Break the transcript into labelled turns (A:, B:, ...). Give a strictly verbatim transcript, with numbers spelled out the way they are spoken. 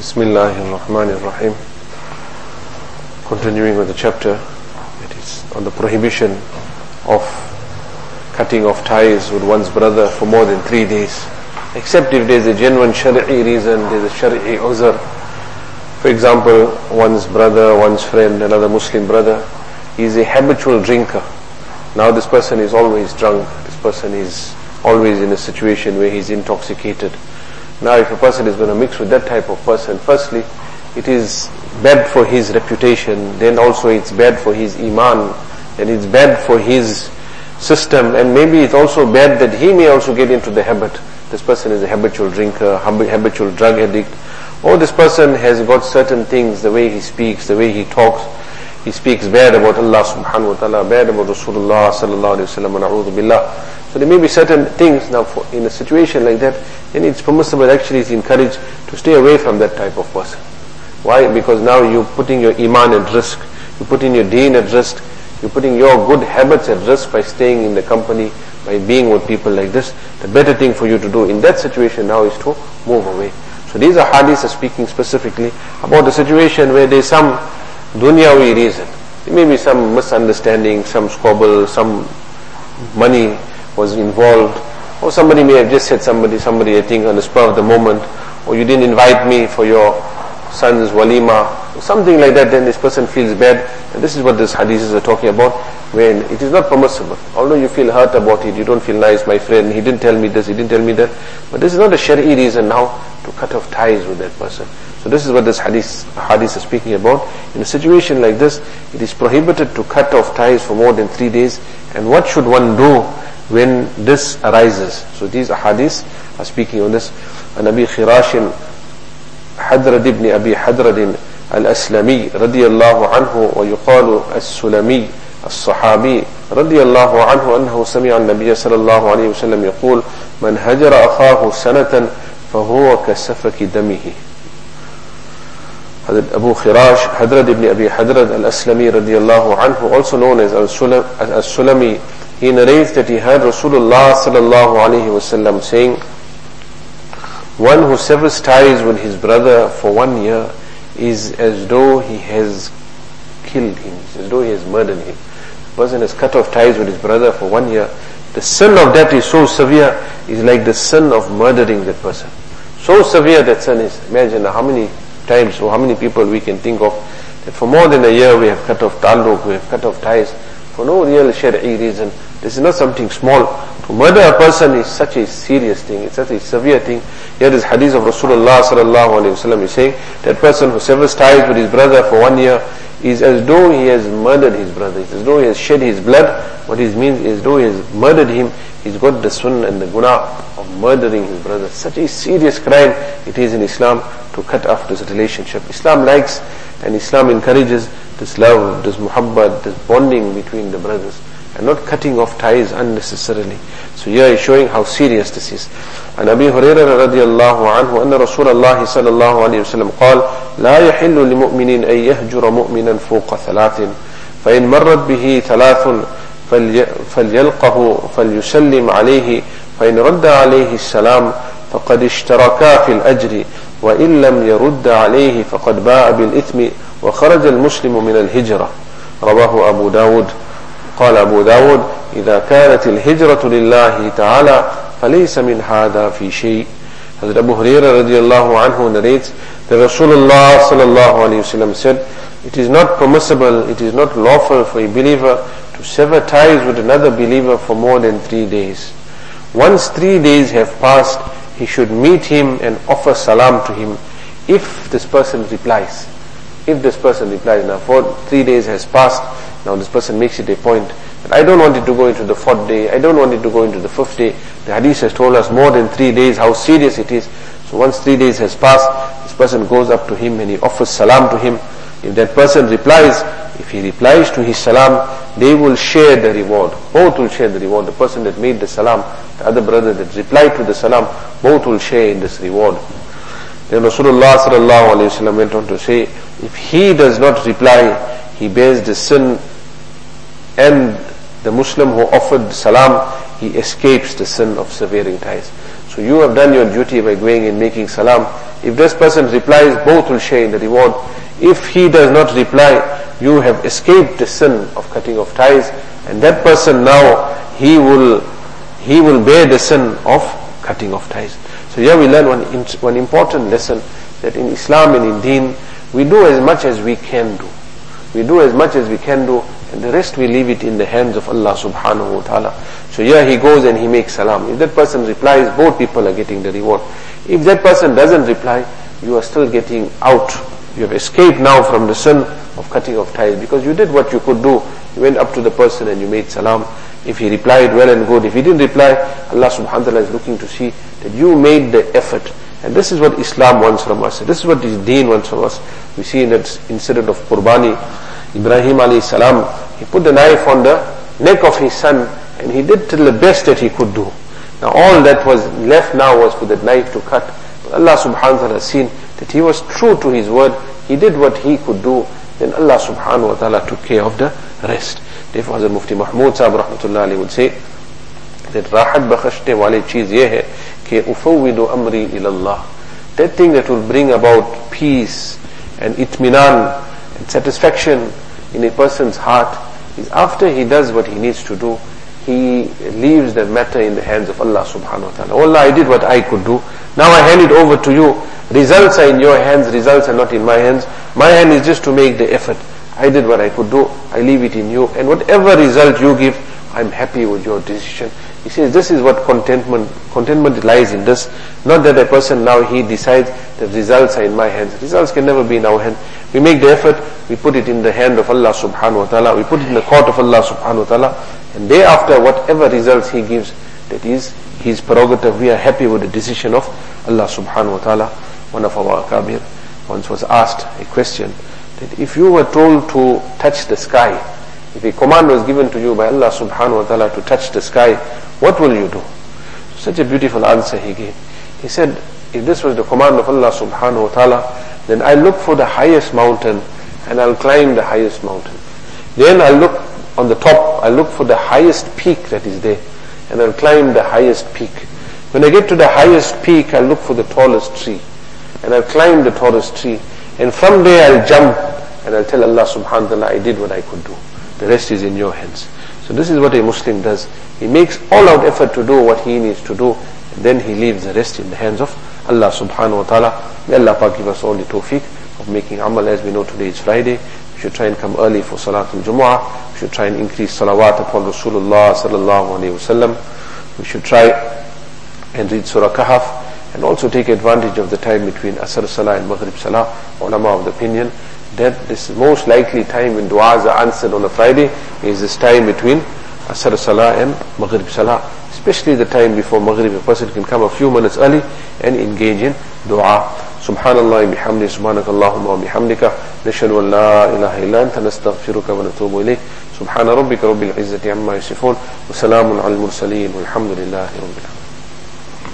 A: Bismillahirrahmanirrahim. Continuing with the chapter, it is on the prohibition of cutting off ties with one's brother for more than three days, except if there is a genuine shari'i reason, there is a shari'i uzr. For example, one's brother, one's friend, another Muslim brother, he is a habitual drinker. Now this person is always drunk, this person is always in a situation where he is intoxicated. Now if a person is going to mix with that type of person, firstly, it is bad for his reputation, then also it's bad for his iman, and it's bad for his system, and maybe it's also bad that he may also get into the habit. This person is a habitual drinker, habitual drug addict, or this person has got certain things, the way he speaks, the way he talks, he speaks bad about Allah subhanahu wa ta'ala, bad about Rasulullah sallallahu alayhi wa sallam, wa na'udhu billah. So there may be certain things. Now for, in a situation like that, then it's permissible, actually it's encouraged to stay away from that type of person. Why? Because now you're putting your iman at risk, you're putting your deen at risk, you're putting your good habits at risk by staying in the company, by being with people like this. The better thing for you to do in that situation now is to move away. So these are hadiths are speaking specifically about the situation where there's some dunyawi reason. There may be some misunderstanding, some squabble, some money was involved, or somebody may have just said somebody, somebody I think on the spur of the moment, or you didn't invite me for your son's walima, or something like that, then this person feels bad. And this is what these hadiths are talking about, when it is not permissible. Although you feel hurt about it, you don't feel nice, my friend, he didn't tell me this, he didn't tell me that, but this is not a shari'i reason now to cut off ties with that person. So this is what this hadith, hadith is speaking about. In a situation like this, it is prohibited to cut off ties for more than three days. And what should one do when this arises? So these hadiths are speaking on this. And Abi Khirashin Hadrad ibn Abi Hadrad al-Aslami radiyallahu anhu wa yuqalu as-Sulami as-Sahabi radiyallahu anhu annahu sami'a an-Nabiy sallallahu alayhi wa sallam yaqul man hajara akhahu sanatan fahuwa kasafaki damihi. Abu Khirash Hadrad ibn Abi Hadrad al-Aslami radiyallahu anhu, also known as as-Sulami, he narrates that he heard Rasulullah sallallahu alayhi wa sallam saying, one who severs ties with his brother for one year is as though he has killed him, as though he has murdered him. The person has cut off ties with his brother for one year. The sin of that is so severe, is like the sin of murdering that person. So severe that sin is. Imagine how many times or how many people we can think of that for more than a year we have cut off ta'alluq, we have cut off ties for no real shari'i reason. This is not something small. To murder a person is such a serious thing, it's such a severe thing. Here is hadith of Rasulullah sallallahu alayhi wa sallam is saying that person who severs ties with his brother for one year is as though he has murdered his brother, it's as though he has shed his blood. What it means is as though he has murdered him. He's got the sun and the guna of murdering his brother. Such a serious crime it is in Islam to cut off this relationship. Islam likes and Islam encourages this love, this muhabbat, this bonding between the brothers, and not cutting off ties unnecessarily. So here is showing how serious this is. And Abi Hurairah radiyallahu anhu anna Rasulullah sallallahu alayhi wa sallam قال لا يحل لمؤمن أن يهجر مؤمنا فوق ثلاث فإن مرت به ثلاث فليلقه فليسلم عليه فإن رد عليه السلام فقد اشتركا في الأجر وإن لم يرد عليه فقد باء بالإثم وخرج المسلم من الهجرة. رواه أبو داود. قال أبو داود إذا كانت الهجرة لله تعالى فليس من هذا في شيء. Hazrat Abu Hurairah radiallahu anhu narrates that Rasulullah sallallahu alayhi wa sallam said, it is not permissible, it is not lawful for a believer to sever ties with another believer for more than three days. Once three days have passed, he should meet him and offer salam to him if this person replies. If this person replies, now for three days has passed, now this person makes it a point that I don't want it to go into the fourth day, I don't want it to go into the fifth day. The hadith has told us more than three days how serious it is. So once three days has passed, this person goes up to him and he offers salam to him. If that person replies, if he replies to his salam, they will share the reward. Both will share the reward. The person that made the salam, the other brother that replied to the salam, both will share in this reward. Then Rasulullah sallallahu alayhi wa sallam went on to say, if he does not reply, he bears the sin, and the Muslim who offered salam, he escapes the sin of severing ties. So you have done your duty by going and making salam. If this person replies, both will share in the reward. If he does not reply, you have escaped the sin of cutting off ties, and that person now, he will he will bear the sin of cutting off ties. So here we learn one, one important lesson, that in Islam and in Deen, we do as much as we can do. We do as much as we can do, and the rest we leave it in the hands of Allah subhanahu wa ta'ala. So here he goes and he makes salam. If that person replies, both people are getting the reward. If that person doesn't reply, you are still getting out. You have escaped now from the sin of cutting off ties, because you did what you could do. You went up to the person and you made salam. If he replied, well and good. If he didn't reply, Allah subhanahu wa ta'ala is looking to see that you made the effort. And this is what Islam wants from us. This is what His Deen wants from us. We see in that incident of Qurbani, Ibrahim alayhi salam, he put the knife on the neck of his son, and he did till the best that he could do. Now all that was left now was for that knife to cut. But Allah subhanahu wa ta'ala has seen that he was true to his word. He did what he could do. Then Allah subhanahu wa ta'ala took care of the rest. Therefore Hazrat Mufti Mahmud Sahib rahmatullah alayhi would say that rahat bakhshne wale cheez ye hai कि उफ़व्विदु अमरी इलल्लाह, that thing that will bring about peace and itminan and satisfaction in a person's heart is after he does what he needs to do, he leaves the matter in the hands of Allah subhanahu wa ta'ala. Oh Allah, I did what I could do, now I hand it over to you. Results are in your hands, results are not in my hands. My hand is just to make the effort. I did what I could do, I leave it in you, and whatever result you give, I'm happy with your decision. He says this is what contentment contentment lies in this. Not that a person now he decides that results are in my hands. Results can never be in our hands. We make the effort, we put it in the hand of Allah subhanahu wa ta'ala, we put it in the court of Allah subhanahu wa ta'ala, and thereafter whatever results he gives, that is his prerogative. We are happy with the decision of Allah subhanahu wa ta'ala. One of our akabir once was asked a question, that if you were told to touch the sky, if a command was given to you by Allah subhanahu wa ta'ala to touch the sky, what will you do? Such a beautiful answer he gave. He said, if this was the command of Allah subhanahu wa ta'ala, then I'll look for the highest mountain and I'll climb the highest mountain. Then I'll look on the top, I'll look for the highest peak that is there, and I'll climb the highest peak. When I get to the highest peak, I'll look for the tallest tree, and I'll climb the tallest tree, and from there I'll jump and I'll tell Allah subhanahu wa ta'ala, I did what I could do. The rest is in your hands. So this is what a Muslim does. He makes all out effort to do what he needs to do, and then he leaves the rest in the hands of Allah subhanahu wa ta'ala. May Allah Pak give us all the tawfiq of making amal. As we know, today is Friday. We should try and come early for Salatul Jumu'ah. We should try and increase salawat upon Rasulullah sallallahu alayhi wa sallam. We should try and read Surah Kahf, and also take advantage of the time between Asr Salah and Maghrib Salah. Ulama of the opinion that this most likely time when du'as are answered on a Friday is this time between Asr Salah and Maghrib Salah, especially the time before Maghrib. A person can come a few minutes early and engage in dua. Subhanallah bihamdi, subhanakallahumma wa bihamdika, nashhadu an la ilaha illa anta, nastaghfiruka wa natubu ilayk. Subhana rabbika rabbil izzati amma yasifun, wa salamun al mursaleen, walhamdulillahi rabbil alamin.